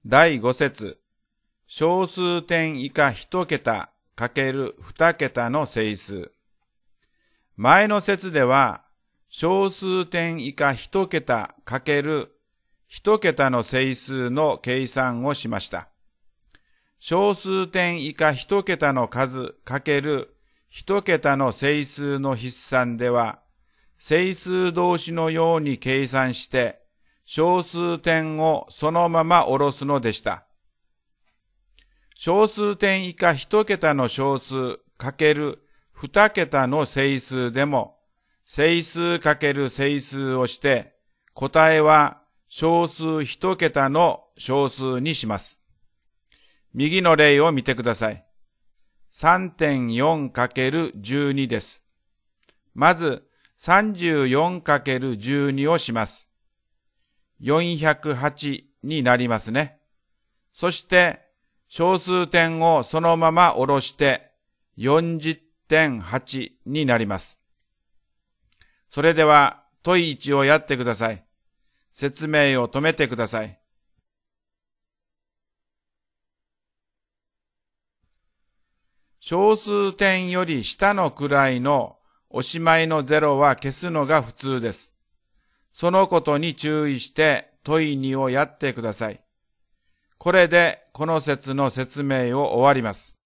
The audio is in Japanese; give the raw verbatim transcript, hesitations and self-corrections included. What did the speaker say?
だいご節、小数点以下一桁かける二桁の整数。前の節では、小数点以下一桁かける一桁の整数の計算をしました。小数点以下一桁の数かける一桁の整数の筆算では、整数同士のように計算して、小数点をそのまま下ろすのでした。小数点以下一桁の小数かける二桁の整数でも、整数かける整数をして、答えは小数一桁の小数にします。右の例を見てください。さんてんよんかけるじゅうに です。まず さんじゅうよんかけるじゅうに をします。よんひゃくはちになりますね。そして小数点をそのまま下ろして よんじゅってんはち になります。それでは問いいちをやってください。説明を止めてください。小数点より下の位のおしまいのゼロは消すのが普通です。そのことに注意して問いにをやってください。これでこの節の説明を終わります。